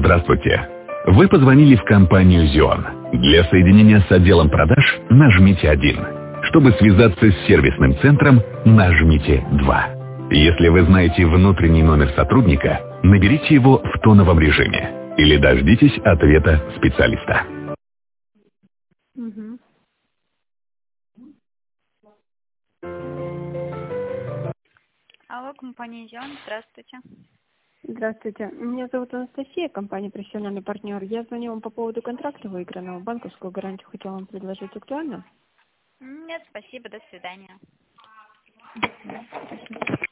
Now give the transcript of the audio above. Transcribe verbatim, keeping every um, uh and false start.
Здравствуйте. Вы позвонили в компанию «Зион». Для соединения с отделом продаж нажмите один. Чтобы связаться с сервисным центром, нажмите два. Если вы знаете внутренний номер сотрудника, наберите его в тоновом режиме или дождитесь ответа специалиста. Угу. Алло, компания «Зион», здравствуйте. Здравствуйте. Меня зовут Анастасия, компания «Профессиональный партнер». Я звоню вам по поводу контракта выигранного. Банковскую гарантию хотела вам предложить. Актуально? Нет, спасибо, до свидания.